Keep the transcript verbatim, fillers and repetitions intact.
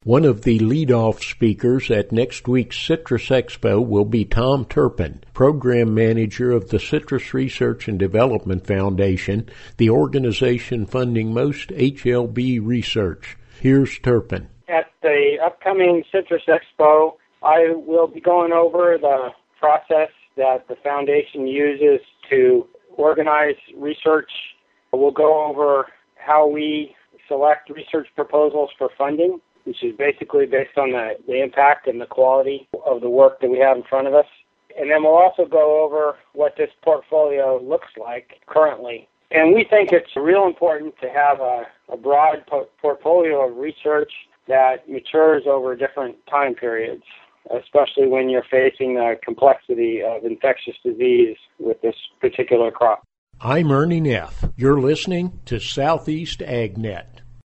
One of the lead-off speakers at next week's Citrus Expo will be Tom Turpin, Program Manager of the Citrus Research and Development Foundation, the organization funding most H L B research. Here's Turpin. At the upcoming Citrus Expo, I will be going over the process that the foundation uses to organize research. We'll go over how we select research proposals for funding, which is basically based on the, the impact and the quality of the work that we have in front of us. And then we'll also go over what this portfolio looks like currently. And we think it's real important to have a, a broad po- portfolio of research that matures over different time periods, especially when you're facing the complexity of infectious disease with this particular crop. I'm Ernie Neff. You're listening to Southeast AgNet.